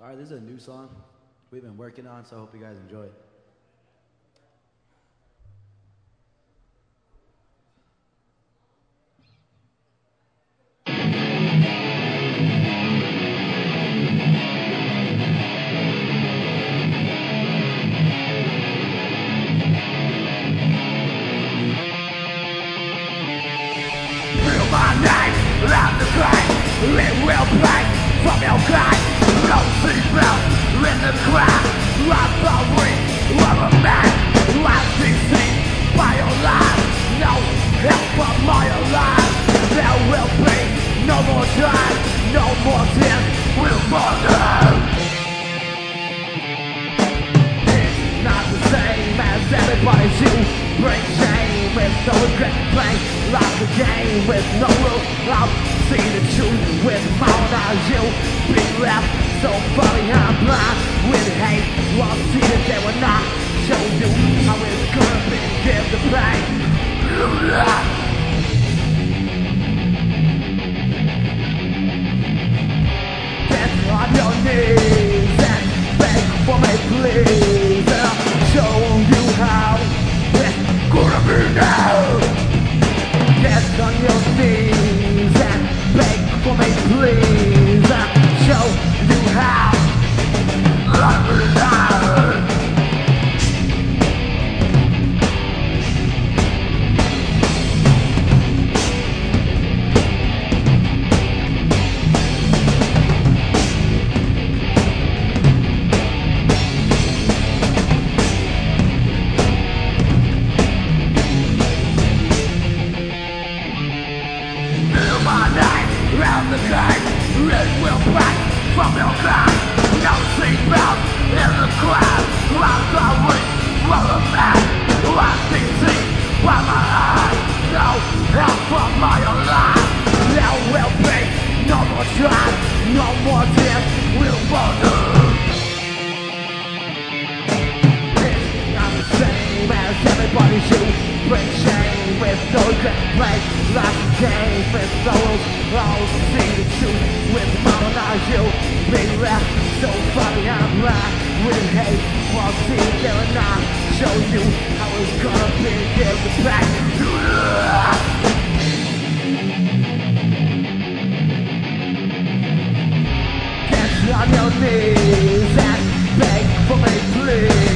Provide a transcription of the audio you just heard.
Alright, this is a new song we've been working on, so I hope you guys enjoy it. Feel my name, round the crack, it will break from your crack. No seatbelt in the crowd. I'm sorry, I'm a man. I'm deceived by your lies. No help from my life. There will be no more time, no more tears will murder. It's not the same as everybody's you. Bring shame with no regret and pain. Like a game with no rules. I'll see the truth with my own eyes. You be left so far behind, blind with hate. I'll see that they will not show you how it's gonna be. Give the pain. Get on your knees and beg for me, please. I'll show you how it's gonna be now. Get on your knees and beg for me, please. I'll show you how I'm alive. Feel my name round the gate. It will break from your back. No seatbelt in the crowd. I'm sorry, I'm a man. I'm deceived by my eyes. No help from my life. There will be no more time, no more tears will murder. It's not the same as everybody's you. Bring shame with no regret, play like a game with souls. I'll see the truth with my own eyes. You be left so far behind, blind with hate. I'll see it there and I show you how it's gonna be. Give it back. Get on your knees and beg for me, please.